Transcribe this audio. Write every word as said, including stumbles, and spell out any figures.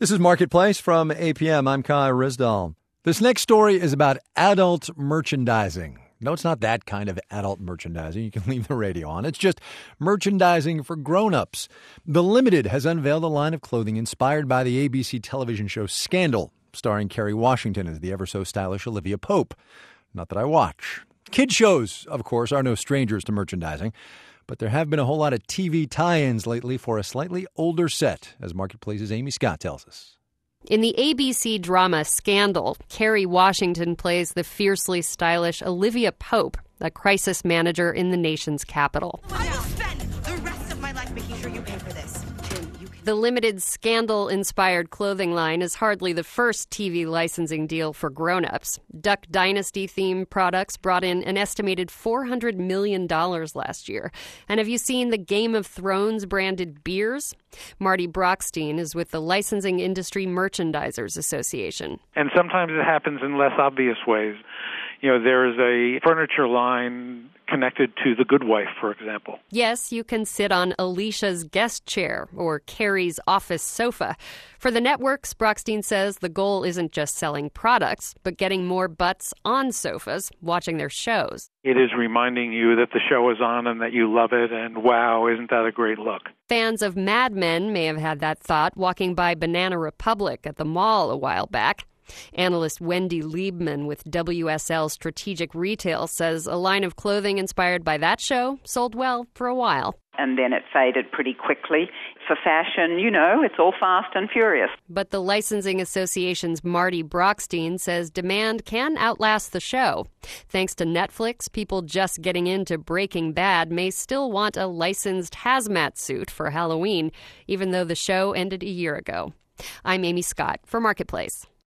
This is Marketplace from A P M. I'm Kai Rizdal. This next story is about adult merchandising. No, it's not that kind of adult merchandising. You can leave the radio on. It's just merchandising for grown-ups. The Limited has unveiled a line of clothing inspired by the A B C television show Scandal, starring Kerry Washington as the ever-so-stylish Olivia Pope. Not that I watch. Kid shows, of course, are no strangers to merchandising. But there have been a whole lot of T V tie-ins lately for a slightly older set, as Marketplace's Amy Scott tells us. In the A B C drama Scandal, Kerry Washington plays the fiercely stylish Olivia Pope, a crisis manager in the nation's capital. I will spend the rest of my life making sure you pay for this. Jim, you can... The Limited Scandal-inspired clothing line is hardly the first T V licensing deal for grown-ups. Duck Dynasty-themed products brought in an estimated four hundred million dollars last year. And have you seen the Game of Thrones-branded beers? Marty Brockstein is with the Licensing Industry Merchandisers Association. And sometimes it happens in less obvious ways. You know, there is a furniture line connected to The Good Wife, for example. Yes, you can sit on Alicia's guest chair or Carrie's office sofa. For the networks, Brockstein says the goal isn't just selling products, but getting more butts on sofas, watching their shows. It is reminding you that the show is on and that you love it, and wow, isn't that a great look? Fans of Mad Men may have had that thought walking by Banana Republic at the mall a while back. Analyst Wendy Liebman with W S L Strategic Retail says a line of clothing inspired by that show sold well for a while. And then it faded pretty quickly. For fashion, you know, it's all fast and furious. But the Licensing Association's Marty Brockstein says demand can outlast the show. Thanks to Netflix, people just getting into Breaking Bad may still want a licensed hazmat suit for Halloween, even though the show ended a year ago. I'm Amy Scott for Marketplace.